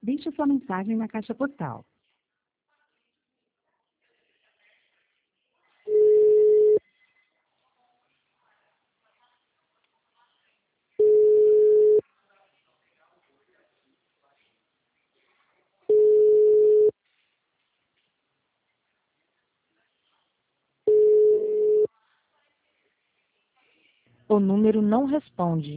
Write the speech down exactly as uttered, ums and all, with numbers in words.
Deixe sua mensagem na caixa postal. O número não responde.